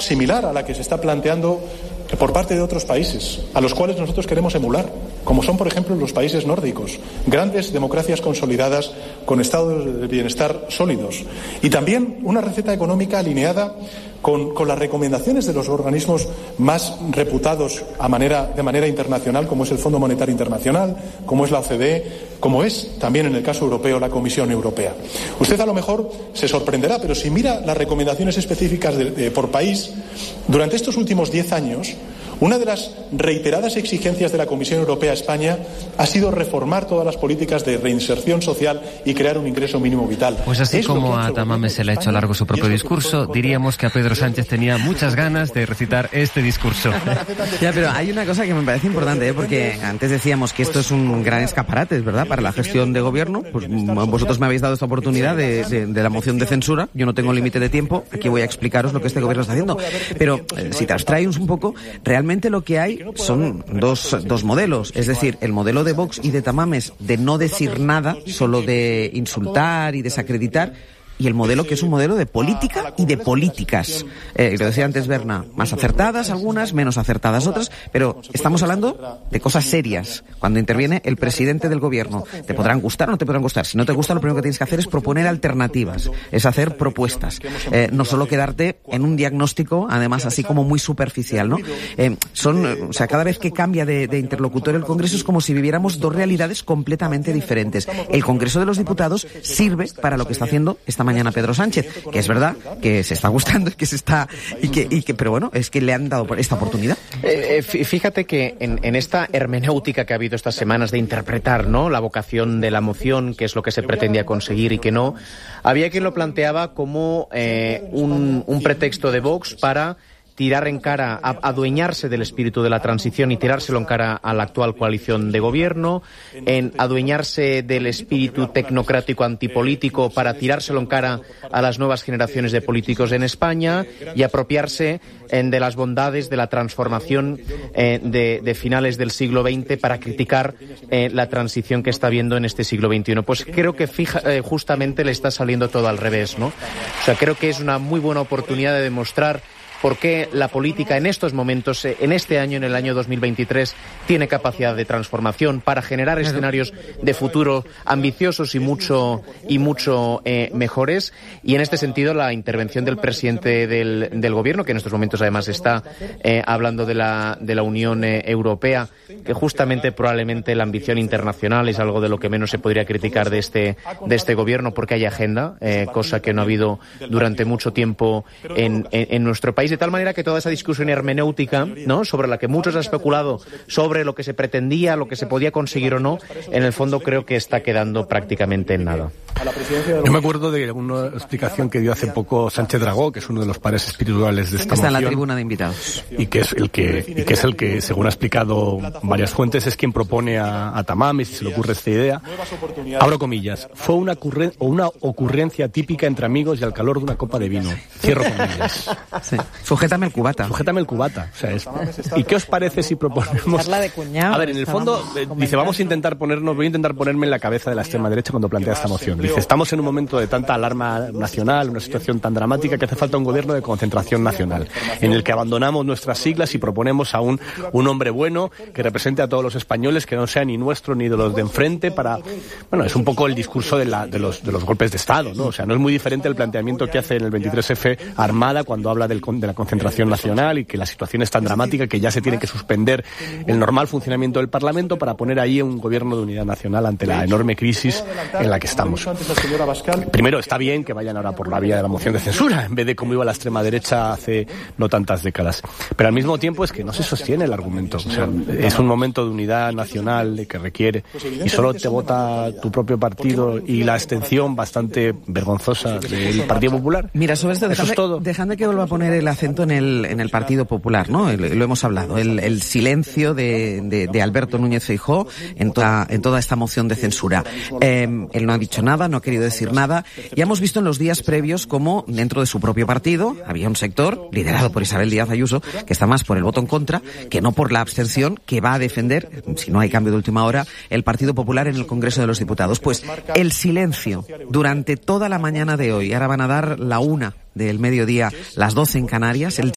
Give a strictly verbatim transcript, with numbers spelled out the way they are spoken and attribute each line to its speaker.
Speaker 1: similar a la que se está planteando por parte de otros países, a los cuales nosotros queremos emular, como son, por ejemplo, los países nórdicos, grandes democracias consolidadas con estados de bienestar sólidos. Y también una receta económica alineada con, con las recomendaciones de los organismos más reputados a manera, de manera internacional, como es el Fondo Monetario Internacional, como es la O C D E, como es también en el caso europeo la Comisión Europea. Usted a lo mejor se sorprenderá, pero si mira las recomendaciones específicas de, de, por país, durante estos últimos diez años, una de las reiteradas exigencias de la Comisión Europea a España ha sido reformar todas las políticas de reinserción social y crear un ingreso mínimo vital.
Speaker 2: Pues así es como a Tamames se le ha hecho largo su propio discurso, diríamos que a Pedro Sánchez tenía muchas ganas de recitar este discurso.
Speaker 3: Ya, pero hay una cosa que me parece importante, ¿eh? Porque antes decíamos que esto es un gran escaparate, ¿verdad?, para la gestión de gobierno. Pues vosotros me habéis dado esta oportunidad de, de, de la moción de censura. Yo no tengo límite de tiempo. Aquí voy a explicaros lo que este gobierno está haciendo. Pero eh, si te abstraes un poco, realmente lo que hay son dos, dos modelos. Es decir, el modelo de Vox y de Tamames de no decir nada, solo de insultar y desacreditar, y el modelo que es un modelo de política y de políticas. Eh, lo decía antes Berna, más acertadas algunas, menos acertadas otras, pero estamos hablando de cosas serias. Cuando interviene el presidente del gobierno, te podrán gustar o no te podrán gustar. Si no te gusta, lo primero que tienes que hacer es proponer alternativas, es hacer propuestas. Eh, no solo quedarte en un diagnóstico, además así como muy superficial, ¿no? Eh, son, o sea, cada vez que cambia de, de interlocutor el Congreso es como si viviéramos dos realidades completamente diferentes. El Congreso de los Diputados sirve para lo que está haciendo esta mañana Pedro Sánchez, que es verdad que se está gustando y que se está y que, y que pero bueno, es que le han dado esta oportunidad.
Speaker 4: Eh, fíjate que en, en esta hermenéutica que ha habido estas semanas de interpretar, ¿no?, la vocación de la moción, qué es lo que se pretendía conseguir y qué no, había quien lo planteaba como eh, un, un pretexto de Vox para tirar en cara, a, adueñarse del espíritu de la transición y tirárselo en cara a la actual coalición de gobierno, en adueñarse del espíritu tecnocrático antipolítico para tirárselo en cara a las nuevas generaciones de políticos en España y apropiarse en, de las bondades de la transformación eh, de, de finales del siglo veinte para criticar eh, la transición que está habiendo en este siglo veintiuno. Pues creo que fija, eh, justamente le está saliendo todo al revés, ¿no? O sea, creo que es una muy buena oportunidad de demostrar por qué la política en estos momentos, en este año, en el año dos mil veintitrés, tiene capacidad de transformación para generar escenarios de futuro ambiciosos y mucho y mucho eh, mejores. Y en este sentido, la intervención del presidente del, del gobierno, que en estos momentos además está eh, hablando de la, de la Unión eh, Europea, que justamente probablemente la ambición internacional es algo de lo que menos se podría criticar de este, de este gobierno, porque hay agenda, eh, cosa que no ha habido durante mucho tiempo en, en, en nuestro país. De tal manera que toda esa discusión hermenéutica, ¿no?, sobre la que muchos han especulado sobre lo que se pretendía, lo que se podía conseguir o no, en el fondo creo que está quedando prácticamente en nada.
Speaker 5: Yo me acuerdo de una explicación que dio hace poco Sánchez Dragó, que es uno de los padres espirituales de esta
Speaker 3: moción. Está en la
Speaker 5: tribuna
Speaker 3: de invitados.
Speaker 5: Y que es el que, y que es el que, según ha explicado varias fuentes, es quien propone a, a Tamames, si se le ocurre esta idea. Abro comillas. Fue una, ocurren, o una ocurrencia típica entre amigos y al calor de una copa de vino. Cierro comillas.
Speaker 3: Sí. Sujétame el cubata.
Speaker 5: Sujétame el cubata. O sea, es, ¿y qué os parece si proponemos?
Speaker 6: De cuñado,
Speaker 5: a ver, en el fondo, eh, dice, vamos a intentar ponernos, voy a intentar ponerme en la cabeza de la extrema derecha cuando plantea esta moción. Dice, estamos en un momento de tanta alarma nacional, una situación tan dramática que hace falta un gobierno de concentración nacional, en el que abandonamos nuestras siglas y proponemos a un, un hombre bueno que represente a todos los españoles, que no sea ni nuestro ni de los de enfrente, para, bueno, es un poco el discurso de, la, de, los, de los golpes de Estado, ¿no? O sea, no es muy diferente el planteamiento que hace en el veintitrés efe Armada cuando habla del, de la concentración nacional y que la situación es tan dramática que ya se tiene que suspender el normal funcionamiento del Parlamento para poner ahí un gobierno de unidad nacional ante la enorme crisis en la que estamos. Primero, está bien que vayan ahora por la vía de la moción de censura, en vez de como iba la extrema derecha hace no tantas décadas. Pero al mismo tiempo es que no se sostiene el argumento. O sea, es un momento de unidad nacional que requiere, y solo te vota tu propio partido y la abstención bastante vergonzosa del Partido Popular.
Speaker 3: Mira, sobre esto,
Speaker 5: eso
Speaker 3: dejadme,
Speaker 5: es todo.
Speaker 3: Dejadme que vuelva a poner el acento en el, en el Partido Popular, ¿no? El, lo hemos hablado, el, el silencio de, de, de Alberto Núñez Feijóo en toda, en toda esta moción de censura. Eh, él no ha dicho nada, no ha querido decir nada. Ya hemos visto en los días previos cómo dentro de su propio partido había un sector, liderado por Isabel Díaz Ayuso, que está más por el voto en contra que no por la abstención, que va a defender, si no hay cambio de última hora, el Partido Popular en el Congreso de los Diputados. Pues el silencio durante toda la mañana de hoy, ahora van a dar la una del mediodía, las doce en Canarias, el